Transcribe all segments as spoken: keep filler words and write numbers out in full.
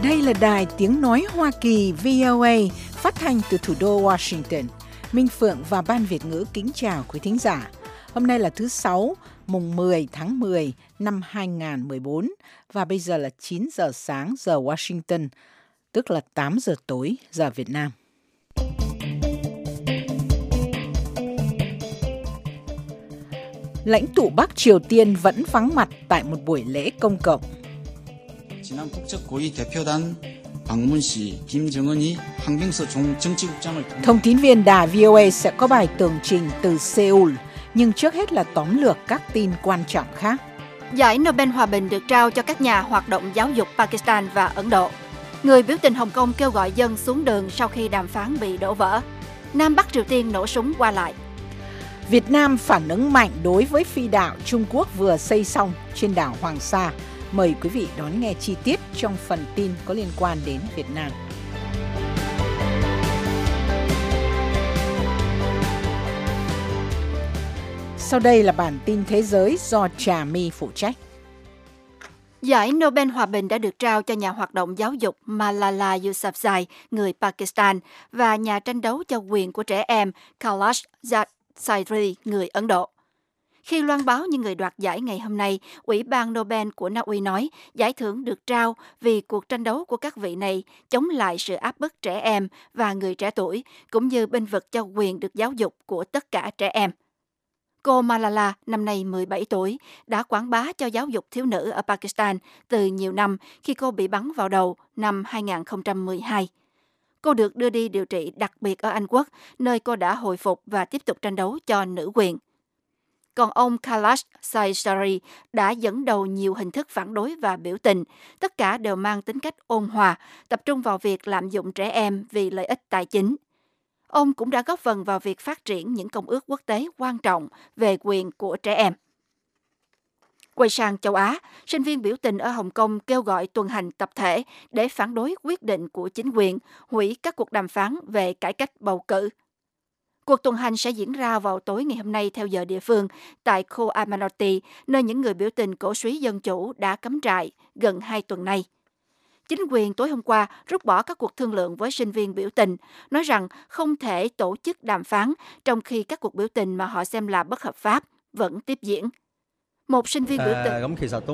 Đây là đài tiếng nói Hoa Kỳ vê o a phát thanh từ thủ đô Washington. Minh Phượng và Ban Việt ngữ kính chào quý thính giả. Hôm nay là thứ Sáu, mùng mười tháng mười năm hai nghìn không trăm mười bốn và bây giờ là chín giờ sáng giờ Washington, tức là tám giờ tối giờ Việt Nam. Lãnh tụ Bắc Triều Tiên vẫn vắng mặt tại một buổi lễ công cộng. 지난 국적고위 대표단 방문 시 김정은이 한경서 정치국장을 Thông tín viên đài vê o a sẽ có bài tường trình từ Seoul, nhưng trước hết là tóm lược các tin quan trọng khác. Giải Nobel Hòa bình được trao cho các nhà hoạt động giáo dục Pakistan và Ấn Độ. Người biểu tình Hồng Kông kêu gọi dân xuống đường sau khi đàm phán bị đổ vỡ. Nam Bắc Triều Tiên nổ súng qua lại. Việt Nam phản ứng mạnh đối với phi đạo Trung Quốc vừa xây xong trên đảo Hoàng Sa. Mời quý vị đón nghe chi tiết trong phần tin có liên quan đến Việt Nam. Sau đây là bản tin thế giới do Trà My phụ trách. Giải Nobel Hòa bình đã được trao cho nhà hoạt động giáo dục Malala Yousafzai, người Pakistan, và nhà tranh đấu cho quyền của trẻ em Kailash Satyarthi, người Ấn Độ. Khi loan báo những người đoạt giải ngày hôm nay, Ủy ban Nobel của Na Uy nói giải thưởng được trao vì cuộc tranh đấu của các vị này chống lại sự áp bức trẻ em và người trẻ tuổi, cũng như bênh vực cho quyền được giáo dục của tất cả trẻ em. Cô Malala, năm nay mười bảy tuổi, đã quảng bá cho giáo dục thiếu nữ ở Pakistan từ nhiều năm khi cô bị bắn vào đầu năm hai nghìn không trăm mười hai. Cô được đưa đi điều trị đặc biệt ở Anh Quốc, nơi cô đã hồi phục và tiếp tục tranh đấu cho nữ quyền. Còn ông Kailash Satyarthi đã dẫn đầu nhiều hình thức phản đối và biểu tình, tất cả đều mang tính cách ôn hòa, tập trung vào việc lạm dụng trẻ em vì lợi ích tài chính. Ông cũng đã góp phần vào việc phát triển những công ước quốc tế quan trọng về quyền của trẻ em. Quay sang châu Á, sinh viên biểu tình ở Hồng Kông kêu gọi tuần hành tập thể để phản đối quyết định của chính quyền hủy các cuộc đàm phán về cải cách bầu cử. Cuộc tuần hành sẽ diễn ra vào tối ngày hôm nay theo giờ địa phương tại khu Admiralty, nơi những người biểu tình cổ súy dân chủ đã cắm trại gần hai tuần nay. Chính quyền tối hôm qua rút bỏ các cuộc thương lượng với sinh viên biểu tình, nói rằng không thể tổ chức đàm phán trong khi các cuộc biểu tình mà họ xem là bất hợp pháp vẫn tiếp diễn. Một sinh viên biểu tình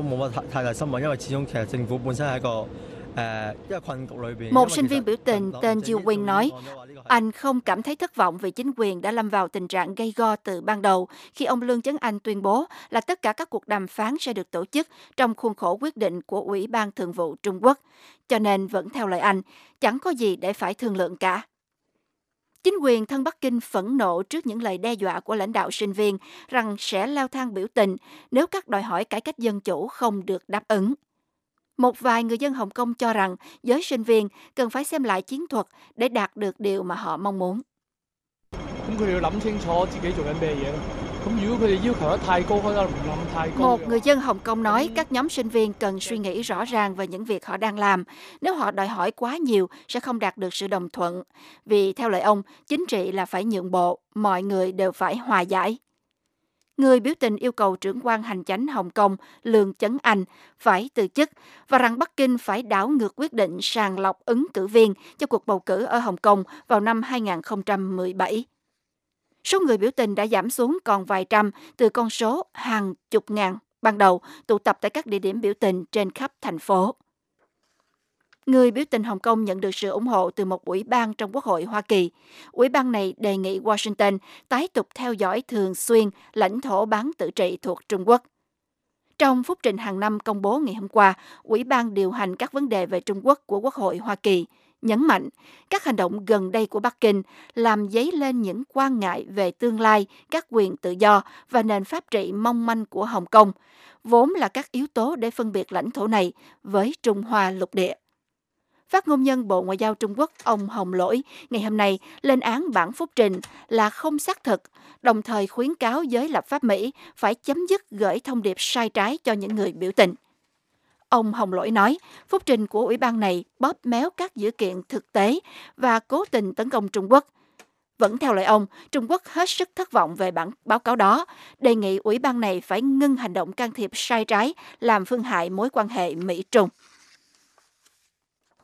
Một sinh viên biểu tình tên Jiu Wing nói, anh không cảm thấy thất vọng vì chính quyền đã lâm vào tình trạng gay go từ ban đầu khi ông Lương Chấn Anh tuyên bố là tất cả các cuộc đàm phán sẽ được tổ chức trong khuôn khổ quyết định của Ủy ban Thường vụ Trung Quốc. Cho nên vẫn theo lời anh, chẳng có gì để phải thương lượng cả. Chính quyền thân Bắc Kinh phẫn nộ trước những lời đe dọa của lãnh đạo sinh viên rằng sẽ leo thang biểu tình nếu các đòi hỏi cải cách dân chủ không được đáp ứng. Một vài người dân Hồng Kông cho rằng giới sinh viên cần phải xem lại chiến thuật để đạt được điều mà họ mong muốn. Một người dân Hồng Kông nói các nhóm sinh viên cần suy nghĩ rõ ràng về những việc họ đang làm. Nếu họ đòi hỏi quá nhiều sẽ không đạt được sự đồng thuận. Vì theo lời ông, chính trị là phải nhượng bộ, mọi người đều phải hòa giải. Người biểu tình yêu cầu trưởng quan hành chánh Hồng Kông Lương Chấn Anh phải từ chức và rằng Bắc Kinh phải đảo ngược quyết định sàng lọc ứng cử viên cho cuộc bầu cử ở Hồng Kông vào năm hai nghìn không trăm mười bảy. Số người biểu tình đã giảm xuống còn vài trăm từ con số hàng chục ngàn ban đầu tụ tập tại các địa điểm biểu tình trên khắp thành phố. Người biểu tình Hồng Kông nhận được sự ủng hộ từ một ủy ban trong Quốc hội Hoa Kỳ. Ủy ban này đề nghị Washington tái tục theo dõi thường xuyên lãnh thổ bán tự trị thuộc Trung Quốc. Trong phúc trình hàng năm công bố ngày hôm qua, Ủy ban điều hành các vấn đề về Trung Quốc của Quốc hội Hoa Kỳ nhấn mạnh các hành động gần đây của Bắc Kinh làm dấy lên những quan ngại về tương lai, các quyền tự do và nền pháp trị mong manh của Hồng Kông, vốn là các yếu tố để phân biệt lãnh thổ này với Trung Hoa lục địa. Phát ngôn nhân Bộ Ngoại giao Trung Quốc ông Hồng Lỗi ngày hôm nay lên án bản phúc trình là không xác thực, đồng thời khuyến cáo giới lập pháp Mỹ phải chấm dứt gửi thông điệp sai trái cho những người biểu tình. Ông Hồng Lỗi nói, phúc trình của ủy ban này bóp méo các dữ kiện thực tế và cố tình tấn công Trung Quốc. Vẫn theo lời ông, Trung Quốc hết sức thất vọng về bản báo cáo đó, đề nghị ủy ban này phải ngưng hành động can thiệp sai trái làm phương hại mối quan hệ Mỹ-Trung.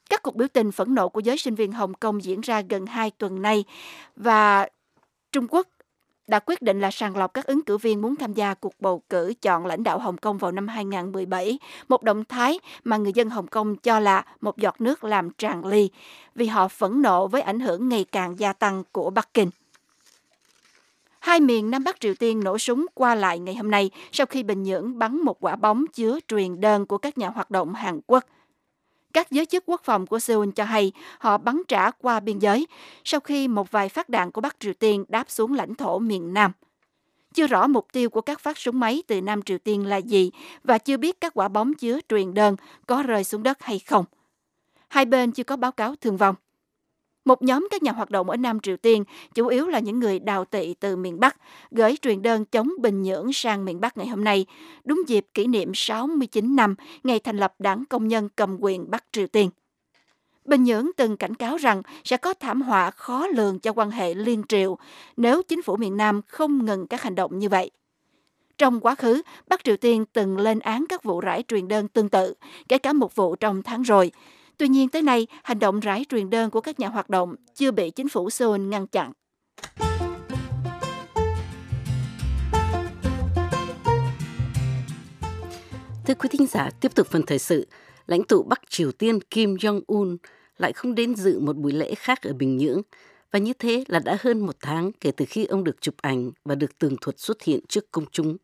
Các cuộc biểu tình phẫn nộ của giới sinh viên Hồng Kông diễn ra gần hai tuần nay và Trung Quốc đã quyết định là sàng lọc các ứng cử viên muốn tham gia cuộc bầu cử chọn lãnh đạo Hồng Kông vào năm hai không một bảy, một động thái mà người dân Hồng Kông cho là một giọt nước làm tràn ly vì họ phẫn nộ với ảnh hưởng ngày càng gia tăng của Bắc Kinh. Hai miền Nam Bắc Triều Tiên nổ súng qua lại ngày hôm nay sau khi Bình Nhưỡng bắn một quả bóng chứa truyền đơn của các nhà hoạt động Hàn Quốc. Các giới chức quốc phòng của Seoul cho hay họ bắn trả qua biên giới sau khi một vài phát đạn của Bắc Triều Tiên đáp xuống lãnh thổ miền Nam. Chưa rõ mục tiêu của các phát súng máy từ Nam Triều Tiên là gì và chưa biết các quả bóng chứa truyền đơn có rơi xuống đất hay không. Hai bên chưa có báo cáo thương vong. Một nhóm các nhà hoạt động ở Nam Triều Tiên, chủ yếu là những người đào tị từ miền Bắc, gửi truyền đơn chống Bình Nhưỡng sang miền Bắc ngày hôm nay, đúng dịp kỷ niệm sáu mươi chín năm ngày thành lập Đảng Công nhân cầm quyền Bắc Triều Tiên. Bình Nhưỡng từng cảnh cáo rằng sẽ có thảm họa khó lường cho quan hệ liên triều nếu chính phủ miền Nam không ngừng các hành động như vậy. Trong quá khứ, Bắc Triều Tiên từng lên án các vụ rải truyền đơn tương tự, kể cả một vụ trong tháng rồi. Tuy nhiên tới nay, hành động rải truyền đơn của các nhà hoạt động chưa bị chính phủ Seoul ngăn chặn. Thưa quý thính giả, tiếp tục phần thời sự, lãnh tụ Bắc Triều Tiên Kim Jong-un lại không đến dự một buổi lễ khác ở Bình Nhưỡng, và như thế là đã hơn một tháng kể từ khi ông được chụp ảnh và được tường thuật xuất hiện trước công chúng.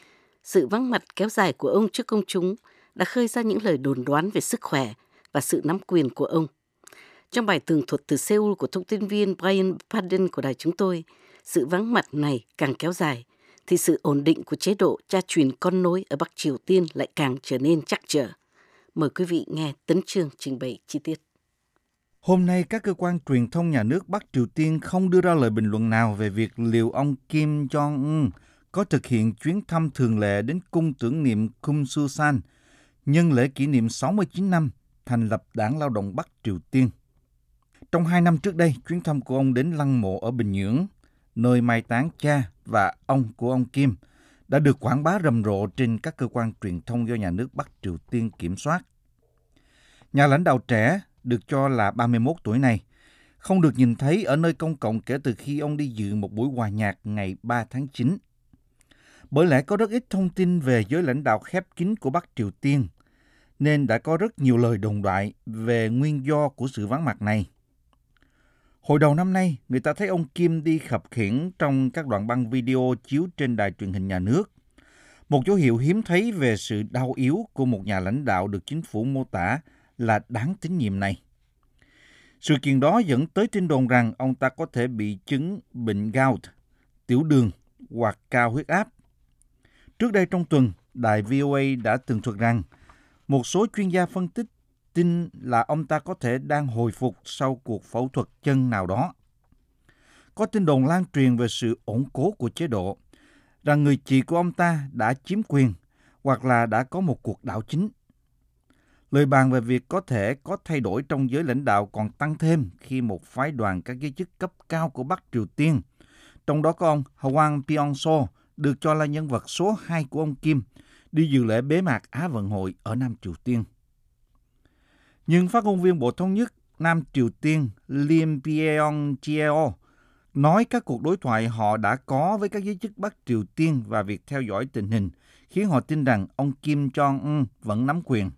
Sự vắng mặt kéo dài của ông trước công chúng đã khơi ra những lời đồn đoán về sức khỏe và sự nắm quyền của ông. Trong bài tường thuật từ Seoul của thông tin viên Brian Padden của đài chúng tôi, sự vắng mặt này càng kéo dài, thì sự ổn định của chế độ cha truyền con nối ở Bắc Triều Tiên lại càng trở nên trắc trở. Mời quý vị nghe Tấn Chương trình bày chi tiết. Hôm nay, các cơ quan truyền thông nhà nước Bắc Triều Tiên không đưa ra lời bình luận nào về việc liệu ông Kim Jong-un có thực hiện chuyến thăm thường lệ đến cung tưởng niệm Kumsusan nhân lễ kỷ niệm sáu mươi chín năm thành lập Đảng Lao động Bắc Triều Tiên. Trong hai năm trước đây, chuyến thăm của ông đến lăng mộ ở Bình Nhưỡng, nơi mai táng cha và ông của ông Kim, đã được quảng bá rầm rộ trên các cơ quan truyền thông do nhà nước Bắc Triều Tiên kiểm soát. Nhà lãnh đạo trẻ, được cho là ba mươi mốt tuổi này, không được nhìn thấy ở nơi công cộng kể từ khi ông đi dự một buổi hòa nhạc ngày ba tháng chín. Bởi lẽ có rất ít thông tin về giới lãnh đạo khép kín của Bắc Triều Tiên, nên đã có rất nhiều lời đồn đại về nguyên do của sự vắng mặt này. Hồi đầu năm nay, người ta thấy ông Kim đi khập khiễng trong các đoạn băng video chiếu trên đài truyền hình nhà nước. Một dấu hiệu hiếm thấy về sự đau yếu của một nhà lãnh đạo được chính phủ mô tả là đáng tín nhiệm này. Sự kiện đó dẫn tới tin đồn rằng ông ta có thể bị chứng bệnh gout, tiểu đường hoặc cao huyết áp. Trước đây trong tuần, đài vê o a đã tường thuật rằng một số chuyên gia phân tích tin là ông ta có thể đang hồi phục sau cuộc phẫu thuật chân nào đó. Có tin đồn lan truyền về sự ổn cố của chế độ, rằng người chị của ông ta đã chiếm quyền hoặc là đã có một cuộc đảo chính. Lời bàn về việc có thể có thay đổi trong giới lãnh đạo còn tăng thêm khi một phái đoàn các giới chức cấp cao của Bắc Triều Tiên, trong đó có ông Hwang Pyong-so, được cho là nhân vật số hai của ông Kim, đi dự lễ bế mạc Á vận hội ở Nam Triều Tiên. Nhưng phát ngôn viên Bộ Thống nhất Nam Triều Tiên Lim Pyeong-cheo nói các cuộc đối thoại họ đã có với các giới chức Bắc Triều Tiên và việc theo dõi tình hình khiến họ tin rằng ông Kim Jong-un vẫn nắm quyền.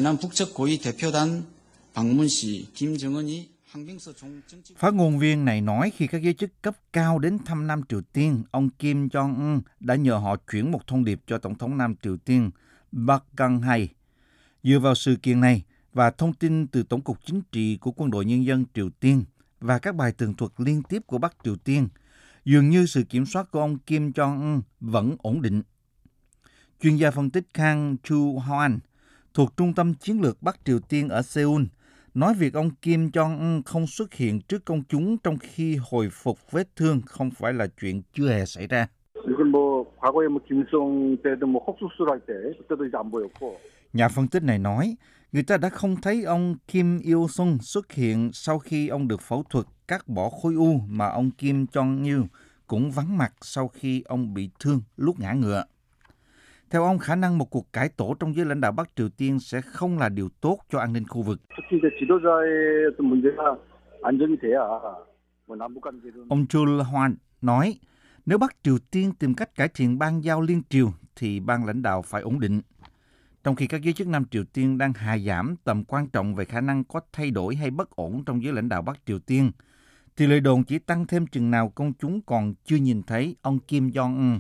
Phát ngôn viên này nói khi các giới chức cấp cao đến thăm Nam Triều Tiên, ông Kim Jong-un đã nhờ họ chuyển một thông điệp cho Tổng thống Nam Triều Tiên Park Geun-hye. Dựa vào sự kiện này và thông tin từ Tổng cục Chính trị của Quân đội Nhân dân Triều Tiên và các bài tường thuật liên tiếp của Bắc Triều Tiên, dường như sự kiểm soát của ông Kim Jong-un vẫn ổn định. Chuyên gia phân tích Kang Chu-hoan thuộc Trung tâm Chiến lược Bắc Triều Tiên ở Seoul nói việc ông Kim Jong-un không xuất hiện trước công chúng trong khi hồi phục vết thương không phải là chuyện chưa hề xảy ra. Nhà phân tích này nói, người ta đã không thấy ông Kim Il-sung xuất hiện sau khi ông được phẫu thuật cắt bỏ khối u mà ông Kim Jong-il cũng vắng mặt sau khi ông bị thương lúc ngã ngựa. Theo ông, khả năng một cuộc cải tổ trong giới lãnh đạo Bắc Triều Tiên sẽ không là điều tốt cho an ninh khu vực. Ông Chul Hoan nói, nếu Bắc Triều Tiên tìm cách cải thiện ban giao liên triều thì ban lãnh đạo phải ổn định. Trong khi các giới chức Nam Triều Tiên đang hạ giảm tầm quan trọng về khả năng có thay đổi hay bất ổn trong giới lãnh đạo Bắc Triều Tiên, thì lời đồn chỉ tăng thêm chừng nào công chúng còn chưa nhìn thấy ông Kim Jong-un.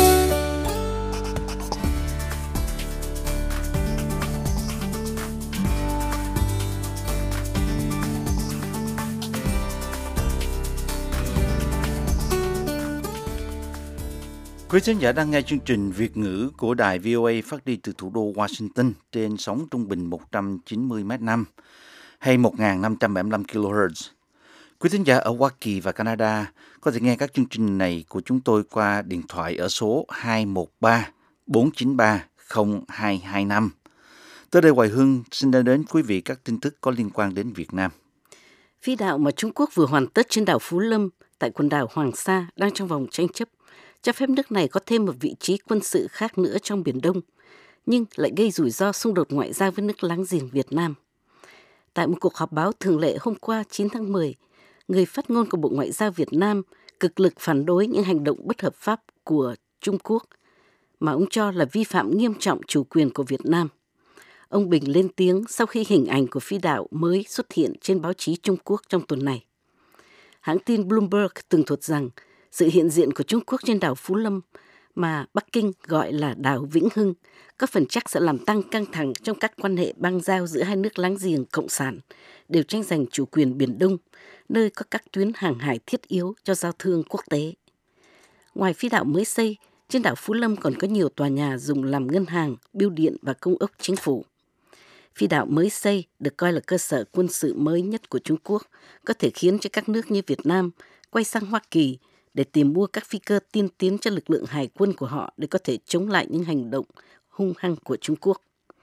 Quý khán giả đang nghe chương trình Việt ngữ của đài vê o a phát đi từ thủ đô Washington trên sóng trung bình một trăm chín mươi mét năm hay một nghìn năm trăm bảy mươi lăm ki lô héc. Quý khán giả ở Hoa Kỳ và Canada có thể nghe các chương trình này của chúng tôi qua điện thoại ở số hai một ba bốn chín ba không hai hai năm. Tới đây Hoài Hương xin đưa đến quý vị các tin tức có liên quan đến Việt Nam. Phi đạo mà Trung Quốc vừa hoàn tất trên đảo Phú Lâm tại quần đảo Hoàng Sa đang trong vòng tranh chấp, cho phép nước này có thêm một vị trí quân sự khác nữa trong Biển Đông, nhưng lại gây rủi ro xung đột ngoại giao với nước láng giềng Việt Nam. Tại một cuộc họp báo thường lệ hôm qua chín tháng mười, người phát ngôn của Bộ Ngoại giao Việt Nam cực lực phản đối những hành động bất hợp pháp của Trung Quốc, mà ông cho là vi phạm nghiêm trọng chủ quyền của Việt Nam. Ông Bình lên tiếng sau khi hình ảnh của phi đạo mới xuất hiện trên báo chí Trung Quốc trong tuần này. Hãng tin Bloomberg tường thuật rằng sự hiện diện của Trung Quốc trên đảo Phú Lâm, mà Bắc Kinh gọi là đảo Vĩnh Hưng, có phần chắc sẽ làm tăng căng thẳng trong các quan hệ bang giao giữa hai nước láng giềng cộng sản, đều tranh giành chủ quyền Biển Đông, nơi có các tuyến hàng hải thiết yếu cho giao thương quốc tế. Ngoài phi đạo mới xây, trên đảo Phú Lâm còn có nhiều tòa nhà dùng làm ngân hàng, bưu điện và công ốc chính phủ. Phi đạo mới xây được coi là cơ sở quân sự mới nhất của Trung Quốc, có thể khiến cho các nước như Việt Nam quay sang Hoa Kỳ để tìm mua các phi cơ tiên tiến cho lực lượng hải quân của họ để có thể chống lại những hành động hung hăng của Trung Quốc.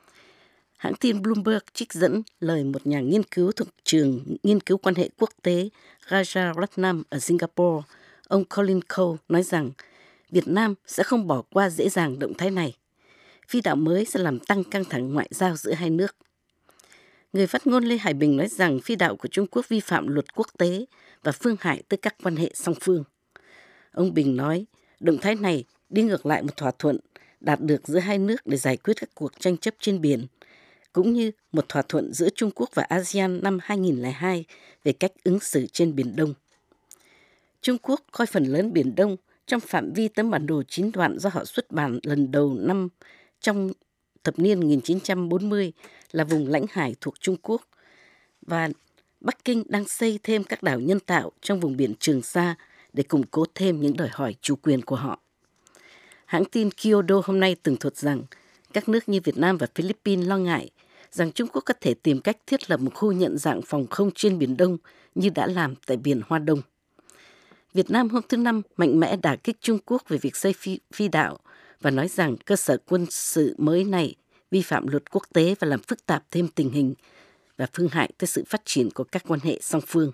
Hãng tin Bloomberg trích dẫn lời một nhà nghiên cứu thuộc trường nghiên cứu quan hệ quốc tế Rajaratnam ở Singapore, ông Colin Cole nói rằng Việt Nam sẽ không bỏ qua dễ dàng động thái này. Phi đạo mới sẽ làm tăng căng thẳng ngoại giao giữa hai nước. Người phát ngôn Lê Hải Bình nói rằng phi đạo của Trung Quốc vi phạm luật quốc tế và phương hại tới các quan hệ song phương. Ông Bình nói, động thái này đi ngược lại một thỏa thuận đạt được giữa hai nước để giải quyết các cuộc tranh chấp trên biển, cũng như một thỏa thuận giữa Trung Quốc và a sê an năm hai nghìn không trăm lẻ hai về cách ứng xử trên Biển Đông. Trung Quốc coi phần lớn Biển Đông trong phạm vi tấm bản đồ chín đoạn do họ xuất bản lần đầu năm trong thập niên một nghìn chín trăm bốn mươi là vùng lãnh hải thuộc Trung Quốc, và Bắc Kinh đang xây thêm các đảo nhân tạo trong vùng biển Trường Sa để củng cố thêm những đòi hỏi chủ quyền của họ. Hãng tin Kyodo hôm nay tường thuật rằng các nước như Việt Nam và Philippines lo ngại rằng Trung Quốc có thể tìm cách thiết lập một khu nhận dạng phòng không trên Biển Đông như đã làm tại biển Hoa Đông. Việt Nam hôm thứ Năm mạnh mẽ đả kích Trung Quốc về việc xây phi, phi đạo và nói rằng cơ sở quân sự mới này vi phạm luật quốc tế và làm phức tạp thêm tình hình và phương hại tới sự phát triển của các quan hệ song phương.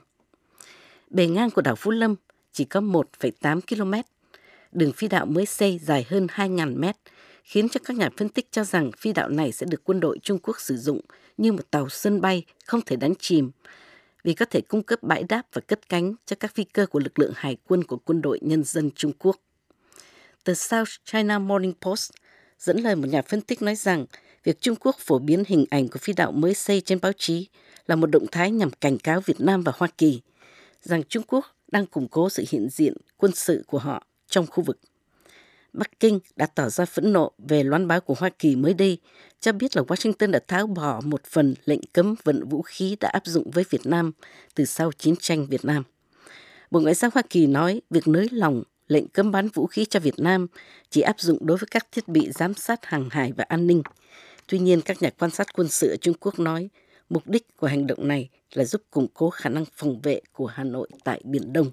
Bề ngang của đảo Phú Lâm chỉ có một phẩy tám ki lô mét. Đường phi đạo mới xây dài hơn hai nghìn mét, khiến cho các nhà phân tích cho rằng phi đạo này sẽ được quân đội Trung Quốc sử dụng như một tàu sân bay không thể đánh chìm, vì có thể cung cấp bãi đáp và cất cánh cho các phi cơ của lực lượng hải quân của quân đội nhân dân Trung Quốc. The South China Morning Post dẫn lời một nhà phân tích nói rằng việc Trung Quốc phổ biến hình ảnh của phi đạo mới xây trên báo chí là một động thái nhằm cảnh cáo Việt Nam và Hoa Kỳ rằng Trung Quốc đang củng cố sự hiện diện quân sự của họ trong khu vực. Bắc Kinh đã tỏ ra phẫn nộ về loan báo của Hoa Kỳ mới đây, cho biết là Washington đã tháo bỏ một phần lệnh cấm vận vũ khí đã áp dụng với Việt Nam từ sau chiến tranh Việt Nam. Bộ Ngoại giao Hoa Kỳ nói việc nới lỏng lệnh cấm bán vũ khí cho Việt Nam chỉ áp dụng đối với các thiết bị giám sát hàng hải và an ninh. Tuy nhiên, các nhà quan sát quân sự ở Trung Quốc nói mục đích của hành động này là giúp củng cố khả năng phòng vệ của Hà Nội tại Biển Đông.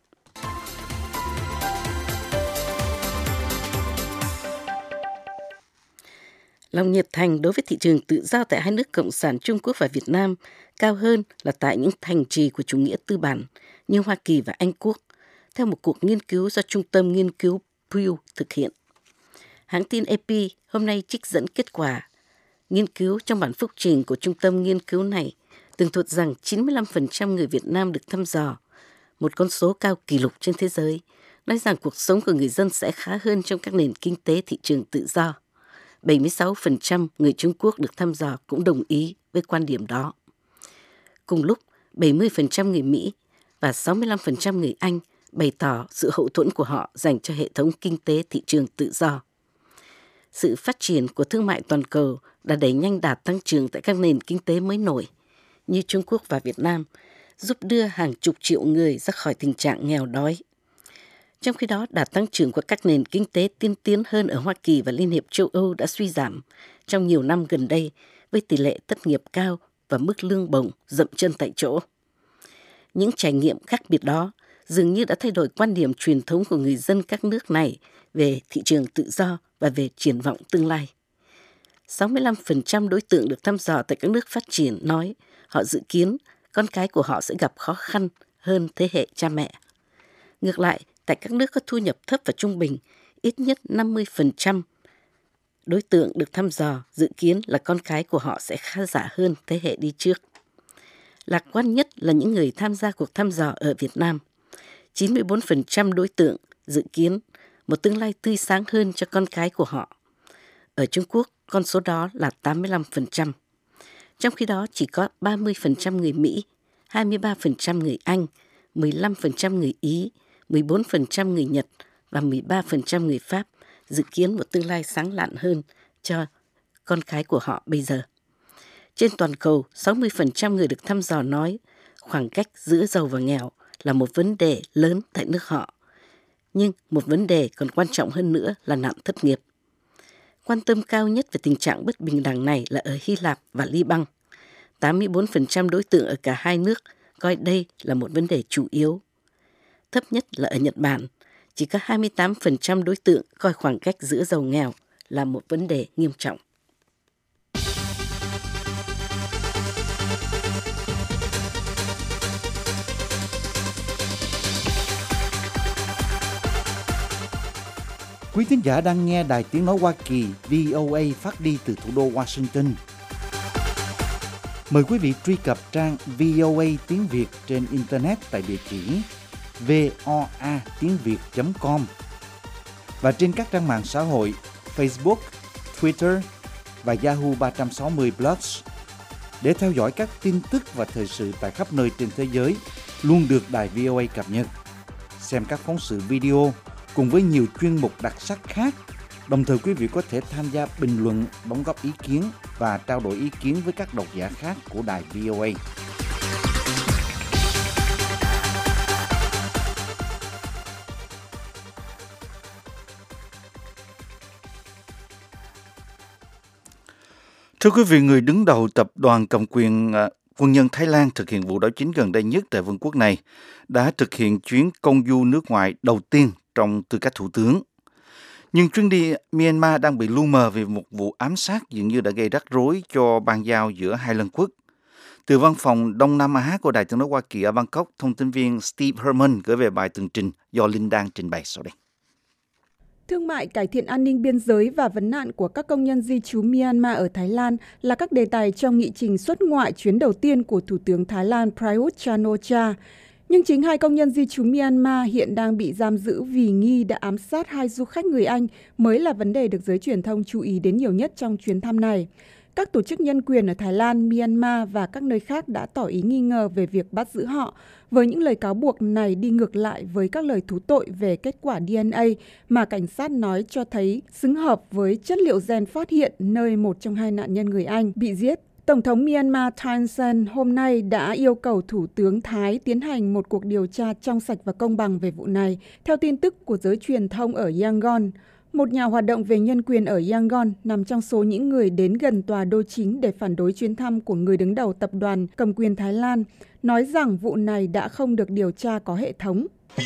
Lòng nhiệt thành đối với thị trường tự do tại hai nước Cộng sản Trung Quốc và Việt Nam cao hơn là tại những thành trì của chủ nghĩa tư bản như Hoa Kỳ và Anh Quốc, theo một cuộc nghiên cứu do Trung tâm Nghiên cứu Pew thực hiện. Hãng tin a pê hôm nay trích dẫn kết quả nghiên cứu trong bản phúc trình của trung tâm nghiên cứu này, tường thuật rằng chín mươi lăm phần trăm người Việt Nam được thăm dò, một con số cao kỷ lục trên thế giới, nói rằng cuộc sống của người dân sẽ khá hơn trong các nền kinh tế thị trường tự do. bảy mươi sáu phần trăm người Trung Quốc được thăm dò cũng đồng ý với quan điểm đó. Cùng lúc, bảy mươi phần trăm người Mỹ và sáu mươi lăm phần trăm người Anh bày tỏ sự hậu thuẫn của họ dành cho hệ thống kinh tế thị trường tự do. Sự phát triển của thương mại toàn cầu đã đẩy nhanh đạt tăng trưởng tại các nền kinh tế mới nổi như Trung Quốc và Việt Nam, giúp đưa hàng chục triệu người ra khỏi tình trạng nghèo đói. Trong khi đó, đạt tăng trưởng của các nền kinh tế tiên tiến hơn ở Hoa Kỳ và Liên hiệp châu Âu đã suy giảm trong nhiều năm gần đây với tỷ lệ thất nghiệp cao và mức lương bổng dậm chân tại chỗ. Những trải nghiệm khác biệt đó dường như đã thay đổi quan điểm truyền thống của người dân các nước này về thị trường tự do và về triển vọng tương lai. sáu mươi lăm phần trăm đối tượng được thăm dò tại các nước phát triển nói họ dự kiến con cái của họ sẽ gặp khó khăn hơn thế hệ cha mẹ. Ngược lại, tại các nước có thu nhập thấp và trung bình, ít nhất năm mươi phần trăm đối tượng được thăm dò dự kiến là con cái của họ sẽ khá giả hơn thế hệ đi trước. Lạc quan nhất là những người tham gia cuộc thăm dò ở Việt Nam. chín mươi bốn phần trăm đối tượng dự kiến một tương lai tươi sáng hơn cho con cái của họ. Ở Trung Quốc, con số đó là tám mươi lăm phần trăm. Trong khi đó, chỉ có ba mươi phần trăm người Mỹ, hai mươi ba phần trăm người Anh, mười lăm phần trăm người Ý, mười bốn phần trăm người Nhật và mười ba phần trăm người Pháp dự kiến một tương lai sáng lạn hơn cho con cái của họ bây giờ. Trên toàn cầu, sáu mươi phần trăm người được thăm dò nói khoảng cách giữa giàu và nghèo là một vấn đề lớn tại nước họ. Nhưng một vấn đề còn quan trọng hơn nữa là nạn thất nghiệp. Quan tâm cao nhất về tình trạng bất bình đẳng này là ở Hy Lạp và Liban. tám mươi bốn phần trăm đối tượng ở cả hai nước coi đây là một vấn đề chủ yếu. Thấp nhất là ở Nhật Bản, chỉ có hai mươi tám phần trăm đối tượng coi khoảng cách giữa giàu nghèo là một vấn đề nghiêm trọng. Quý thính giả đang nghe Đài Tiếng Nói Hoa Kỳ vê o a phát đi từ thủ đô Washington. Mời quý vị truy cập trang vê o a tiếng Việt trên Internet tại địa chỉ voa tiếng việt chấm com và trên các trang mạng xã hội Facebook, Twitter và Yahoo ba sáu không Plus để theo dõi các tin tức và thời sự tại khắp nơi trên thế giới luôn được Đài vê o a cập nhật. Xem các phóng sự video cùng với nhiều chuyên mục đặc sắc khác. Đồng thời quý vị có thể tham gia bình luận, đóng góp ý kiến và trao đổi ý kiến với các độc giả khác của Đài vê o a. Thưa quý vị, người đứng đầu tập đoàn cầm quyền uh, quân nhân Thái Lan thực hiện vụ đảo chính gần đây nhất tại vương quốc này đã thực hiện chuyến công du nước ngoài đầu tiên trong tư cách thủ tướng. Nhưng chuyến đi Myanmar đang bị lu mờ vì một vụ ám sát dường như đã gây rắc rối cho ban giao giữa hai lân quốc. Từ văn phòng Đông Nam Á của Đài Tiếng Nói Hoa Kỳ ở Bangkok, thông tin viên Steve Herman gửi về bài tường trình do Linh Đan trình bày sau đây. Thương mại, cải thiện an ninh biên giới và vấn nạn của các công nhân di trú Myanmar ở Thái Lan là các đề tài trong nghị trình xuất ngoại chuyến đầu tiên của Thủ tướng Thái Lan Prayut Chan-o-cha. Nhưng chính hai công nhân di trú Myanmar hiện đang bị giam giữ vì nghi đã ám sát hai du khách người Anh mới là vấn đề được giới truyền thông chú ý đến nhiều nhất trong chuyến thăm này. Các tổ chức nhân quyền ở Thái Lan, Myanmar và các nơi khác đã tỏ ý nghi ngờ về việc bắt giữ họ, với những lời cáo buộc này đi ngược lại với các lời thú tội về kết quả đê en a mà cảnh sát nói cho thấy xứng hợp với chất liệu gen phát hiện nơi một trong hai nạn nhân người Anh bị giết. Tổng thống Myanmar Thein Sein hôm nay đã yêu cầu Thủ tướng Thái tiến hành một cuộc điều tra trong sạch và công bằng về vụ này, theo tin tức của giới truyền thông ở Yangon. Một nhà hoạt động về nhân quyền ở Yangon nằm trong số những người đến gần tòa đô chính để phản đối chuyến thăm của người đứng đầu tập đoàn cầm quyền Thái Lan, nói rằng vụ này đã không được điều tra có hệ thống.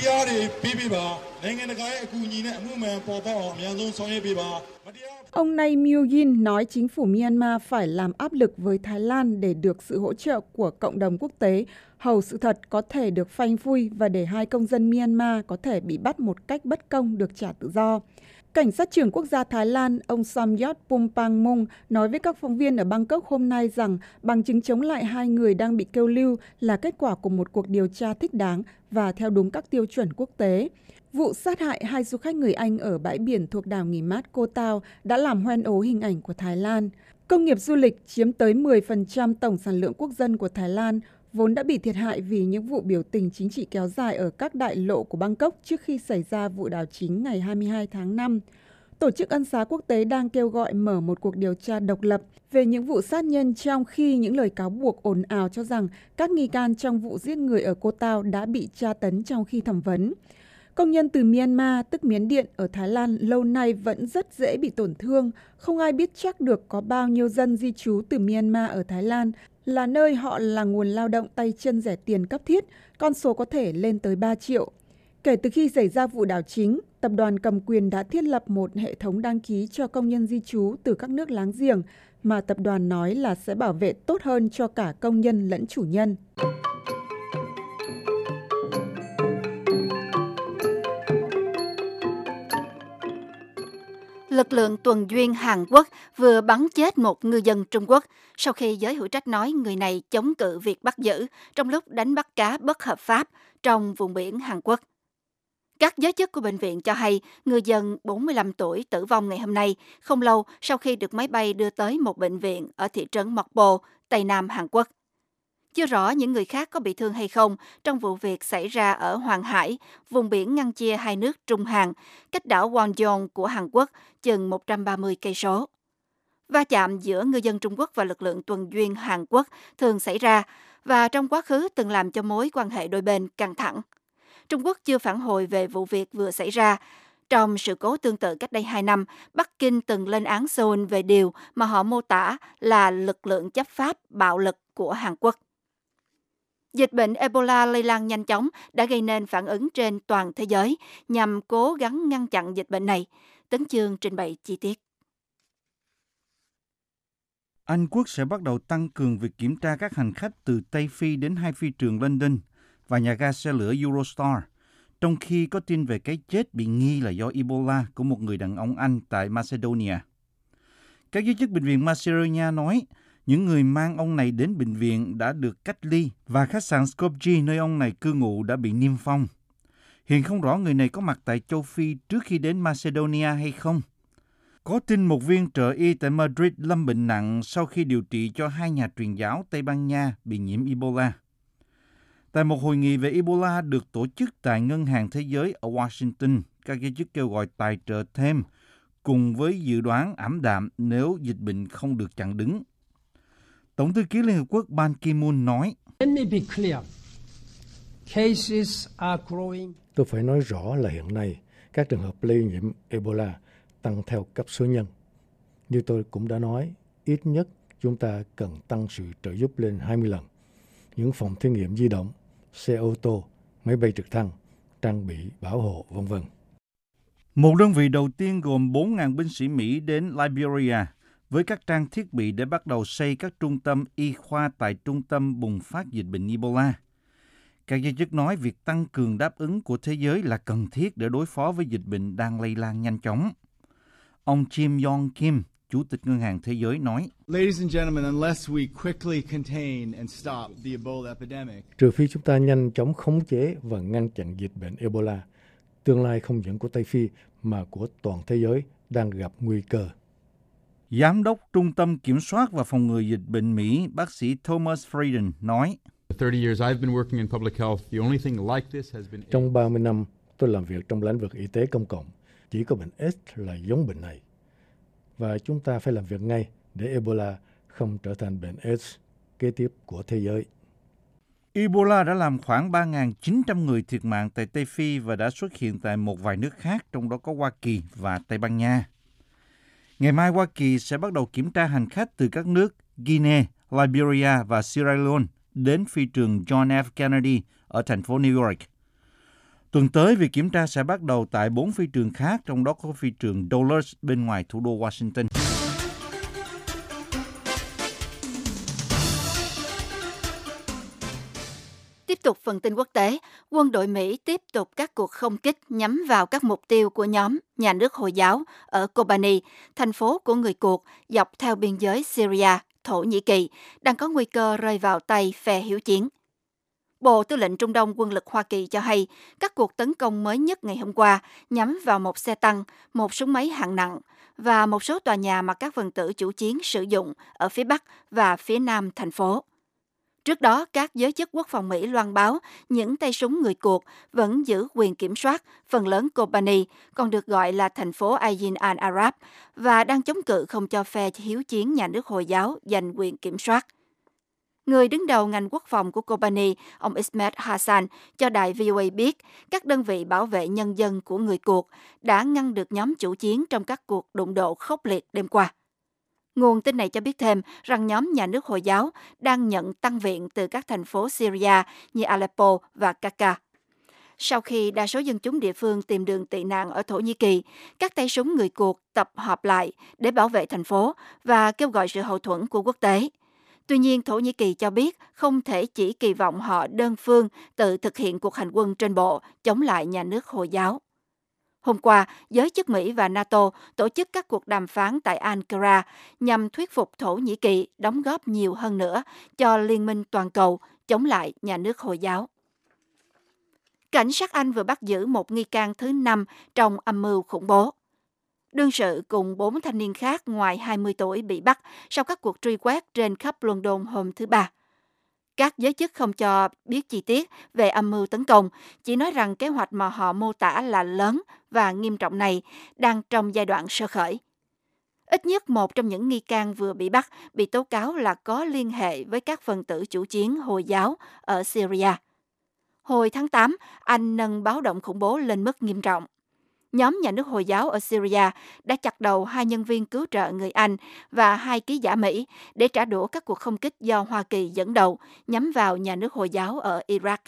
Ông Nay Myo-yin nói chính phủ Myanmar phải làm áp lực với Thái Lan để được sự hỗ trợ của cộng đồng quốc tế, hầu sự thật có thể được phanh phui và để hai công dân Myanmar có thể bị bắt một cách bất công được trả tự do. Cảnh sát trưởng quốc gia Thái Lan, ông Somyot Pumpangmung nói với các phóng viên ở Bangkok hôm nay rằng bằng chứng chống lại hai người đang bị kêu lưu là kết quả của một cuộc điều tra thích đáng và theo đúng các tiêu chuẩn quốc tế. Vụ sát hại hai du khách người Anh ở bãi biển thuộc đảo nghỉ mát Koh Tao đã làm hoen ố hình ảnh của Thái Lan. Công nghiệp du lịch chiếm tới mười phần trăm tổng sản lượng quốc dân của Thái Lan, vốn đã bị thiệt hại vì những vụ biểu tình chính trị kéo dài ở các đại lộ của Bangkok trước khi xảy ra vụ đảo chính ngày hai mươi hai tháng năm. Tổ chức Ân xá Quốc tế đang kêu gọi mở một cuộc điều tra độc lập về những vụ sát nhân, trong khi những lời cáo buộc ồn ào cho rằng các nghi can trong vụ giết người ở Koh Tao đã bị tra tấn trong khi thẩm vấn. Công nhân từ Myanmar, tức Miến Điện, ở Thái Lan lâu nay vẫn rất dễ bị tổn thương. Không ai biết chắc được có bao nhiêu dân di trú từ Myanmar ở Thái Lan, là nơi họ là nguồn lao động tay chân rẻ tiền cấp thiết, con số có thể lên tới ba triệu. Kể từ khi xảy ra vụ đảo chính, tập đoàn cầm quyền đã thiết lập một hệ thống đăng ký cho công nhân di trú từ các nước láng giềng mà tập đoàn nói là sẽ bảo vệ tốt hơn cho cả công nhân lẫn chủ nhân. Lực lượng tuần duyên Hàn Quốc vừa bắn chết một ngư dân Trung Quốc sau khi giới hữu trách nói người này chống cự việc bắt giữ trong lúc đánh bắt cá bất hợp pháp trong vùng biển Hàn Quốc. Các giới chức của bệnh viện cho hay ngư dân bốn mươi lăm tuổi tử vong ngày hôm nay, không lâu sau khi được máy bay đưa tới một bệnh viện ở thị trấn Mokpo, Tây Nam Hàn Quốc. Chưa rõ những người khác có bị thương hay không trong vụ việc xảy ra ở Hoàng Hải, vùng biển ngăn chia hai nước Trung Hàn, cách đảo Wonjeong của Hàn Quốc chừng một trăm ba mươi cây số. Va chạm giữa ngư dân Trung Quốc và lực lượng tuần duyên Hàn Quốc thường xảy ra và trong quá khứ từng làm cho mối quan hệ đôi bên căng thẳng. Trung Quốc chưa phản hồi về vụ việc vừa xảy ra. Trong sự cố tương tự cách đây hai năm, Bắc Kinh từng lên án Seoul về điều mà họ mô tả là lực lượng chấp pháp bạo lực của Hàn Quốc. Dịch bệnh Ebola lây lan nhanh chóng đã gây nên phản ứng trên toàn thế giới nhằm cố gắng ngăn chặn dịch bệnh này. Tấn Chương trình bày chi tiết. Anh Quốc sẽ bắt đầu tăng cường việc kiểm tra các hành khách từ Tây Phi đến hai phi trường London và nhà ga xe lửa Eurostar, trong khi có tin về cái chết bị nghi là do Ebola của một người đàn ông Anh tại Macedonia. Các giới chức bệnh viện Macedonia nói những người mang ông này đến bệnh viện đã được cách ly và khách sạn Skopje nơi ông này cư ngụ đã bị niêm phong. Hiện không rõ người này có mặt tại châu Phi trước khi đến Macedonia hay không. Có tin một viên trợ y tại Madrid lâm bệnh nặng sau khi điều trị cho hai nhà truyền giáo Tây Ban Nha bị nhiễm Ebola. Tại một hội nghị về Ebola được tổ chức tại Ngân hàng Thế giới ở Washington, các giới chức kêu gọi tài trợ thêm, cùng với dự đoán ảm đạm nếu dịch bệnh không được chặn đứng. Tổng thư ký Liên Hợp Quốc Ban Ki-moon nói, Tôi phải nói rõ là hiện nay các trường hợp lây nhiễm Ebola tăng theo cấp số nhân. Như tôi cũng đã nói, ít nhất chúng ta cần tăng sự trợ giúp lên hai mươi lần. Những phòng thí nghiệm di động, xe ô tô, máy bay trực thăng, trang bị bảo hộ, vân vân. Một đơn vị đầu tiên gồm bốn nghìn binh sĩ Mỹ đến Liberia với các trang thiết bị để bắt đầu xây các trung tâm y khoa tại trung tâm bùng phát dịch bệnh Ebola. Các giới chức nói việc tăng cường đáp ứng của thế giới là cần thiết để đối phó với dịch bệnh đang lây lan nhanh chóng. Ông Jim Yong Kim, Chủ tịch Ngân hàng Thế giới nói, Trừ phi chúng ta nhanh chóng khống chế và ngăn chặn dịch bệnh Ebola, tương lai không những của Tây Phi mà của toàn thế giới đang gặp nguy cơ. Giám đốc Trung tâm Kiểm soát và Phòng ngừa Dịch bệnh Mỹ, bác sĩ Thomas Frieden nói, Trong ba mươi năm, tôi làm việc trong lĩnh vực y tế công cộng. Chỉ có bệnh AIDS là giống bệnh này. Và chúng ta phải làm việc ngay để Ebola không trở thành bệnh AIDS kế tiếp của thế giới. Ebola đã làm khoảng ba nghìn chín trăm người thiệt mạng tại Tây Phi và đã xuất hiện tại một vài nước khác, trong đó có Hoa Kỳ và Tây Ban Nha. Ngày mai, Hoa Kỳ sẽ bắt đầu kiểm tra hành khách từ các nước Guinea, Liberia và Sierra Leone đến phi trường John F. Kennedy ở thành phố New York. Tuần tới, việc kiểm tra sẽ bắt đầu tại bốn phi trường khác, trong đó có phi trường Dulles bên ngoài thủ đô Washington. tục phần tin quốc tế, quân đội Mỹ tiếp tục các cuộc không kích nhắm vào các mục tiêu của nhóm nhà nước Hồi giáo ở Kobani, thành phố của người Kurd dọc theo biên giới Syria, Thổ Nhĩ Kỳ, đang có nguy cơ rơi vào tay phe hiếu chiến. Bộ Tư lệnh Trung Đông Quân lực Hoa Kỳ cho hay các cuộc tấn công mới nhất ngày hôm qua nhắm vào một xe tăng, một súng máy hạng nặng và một số tòa nhà mà các phần tử chủ chiến sử dụng ở phía Bắc và phía Nam thành phố. Trước đó, các giới chức quốc phòng Mỹ loan báo những tay súng người Kurd vẫn giữ quyền kiểm soát phần lớn Kobani, còn được gọi là thành phố Ain al-Arab, và đang chống cự không cho phe hiếu chiến nhà nước Hồi giáo giành quyền kiểm soát. Người đứng đầu ngành quốc phòng của Kobani, ông Ismet Hassan, cho đài vê o a biết các đơn vị bảo vệ nhân dân của người Kurd đã ngăn được nhóm chủ chiến trong các cuộc đụng độ khốc liệt đêm qua. Nguồn tin này cho biết thêm rằng nhóm nhà nước Hồi giáo đang nhận tăng viện từ các thành phố Syria như Aleppo và Raqqa. Sau khi đa số dân chúng địa phương tìm đường tị nạn ở Thổ Nhĩ Kỳ, các tay súng người Kurd tập hợp lại để bảo vệ thành phố và kêu gọi sự hậu thuẫn của quốc tế. Tuy nhiên, Thổ Nhĩ Kỳ cho biết không thể chỉ kỳ vọng họ đơn phương tự thực hiện cuộc hành quân trên bộ chống lại nhà nước Hồi giáo. Hôm qua, giới chức Mỹ và NATO tổ chức các cuộc đàm phán tại Ankara nhằm thuyết phục Thổ Nhĩ Kỳ đóng góp nhiều hơn nữa cho Liên minh toàn cầu chống lại nhà nước Hồi giáo. Cảnh sát Anh vừa bắt giữ một nghi can thứ năm trong âm mưu khủng bố. Đương sự cùng bốn thanh niên khác ngoài hai mươi tuổi bị bắt sau các cuộc truy quét trên khắp London hôm thứ Ba. Các giới chức không cho biết chi tiết về âm mưu tấn công, chỉ nói rằng kế hoạch mà họ mô tả là lớn và nghiêm trọng này đang trong giai đoạn sơ khởi. Ít nhất một trong những nghi can vừa bị bắt bị tố cáo là có liên hệ với các phần tử chủ chiến Hồi giáo ở Syria. Hồi tháng tám, Anh nâng báo động khủng bố lên mức nghiêm trọng. Nhóm nhà nước Hồi giáo ở Syria đã chặt đầu hai nhân viên cứu trợ người Anh và hai ký giả Mỹ để trả đũa các cuộc không kích do Hoa Kỳ dẫn đầu nhắm vào nhà nước Hồi giáo ở Iraq.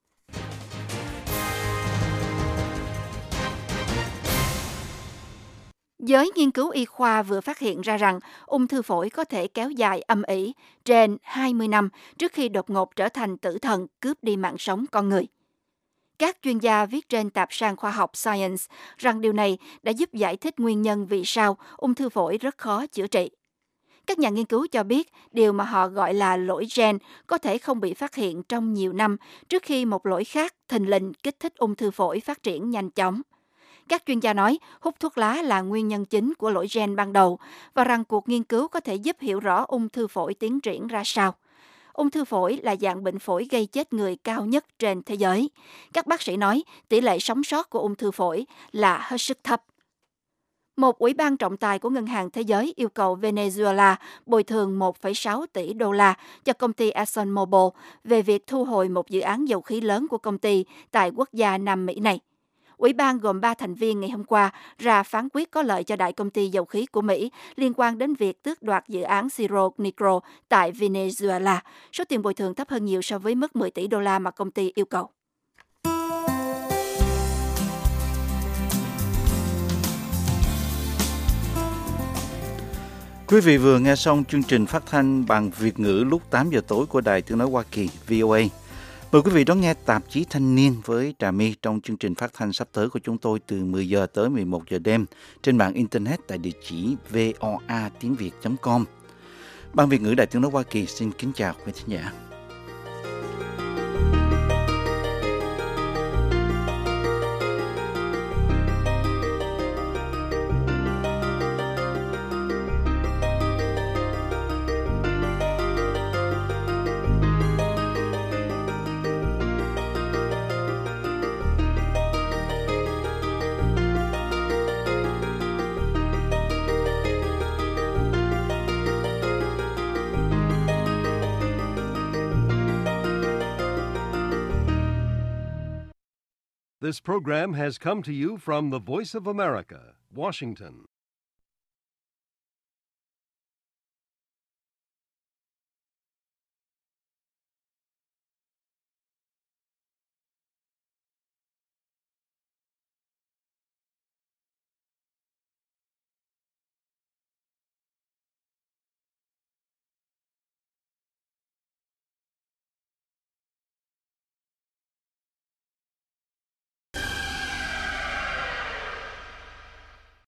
Giới nghiên cứu y khoa vừa phát hiện ra rằng ung thư phổi có thể kéo dài âm ỉ trên hai mươi năm trước khi đột ngột trở thành tử thần cướp đi mạng sống con người. Các chuyên gia viết trên tạp san khoa học Science rằng điều này đã giúp giải thích nguyên nhân vì sao ung thư phổi rất khó chữa trị. Các nhà nghiên cứu cho biết điều mà họ gọi là lỗi gen có thể không bị phát hiện trong nhiều năm trước khi một lỗi khác thình lình kích thích ung thư phổi phát triển nhanh chóng. Các chuyên gia nói hút thuốc lá là nguyên nhân chính của lỗi gen ban đầu và rằng cuộc nghiên cứu có thể giúp hiểu rõ ung thư phổi tiến triển ra sao. Ung thư phổi là dạng bệnh phổi gây chết người cao nhất trên thế giới. Các bác sĩ nói tỷ lệ sống sót của ung thư phổi là hết sức thấp. Một ủy ban trọng tài của Ngân hàng Thế giới yêu cầu Venezuela bồi thường một phẩy sáu tỷ đô la cho công ty ExxonMobil về việc thu hồi một dự án dầu khí lớn của công ty tại quốc gia Nam Mỹ này. Ủy ban gồm ba thành viên ngày hôm qua ra phán quyết có lợi cho đại công ty dầu khí của Mỹ liên quan đến việc tước đoạt dự án Cerro Negro tại Venezuela. Số tiền bồi thường thấp hơn nhiều so với mức mười tỷ đô la mà công ty yêu cầu. Quý vị vừa nghe xong chương trình phát thanh bằng Việt ngữ lúc tám giờ tối của Đài Tiếng nói Hoa Kỳ vê o a. Mời quý vị đón nghe tạp chí Thanh niên với Trà My trong chương trình phát thanh sắp tới của chúng tôi từ mười giờ tới mười một giờ đêm trên mạng Internet tại địa chỉ voa tiếng việt chấm com. Ban Việt ngữ Đài Tiếng nói Hoa Kỳ xin kính chào quý thính giả. This program has come to you from the Voice of America, Washington.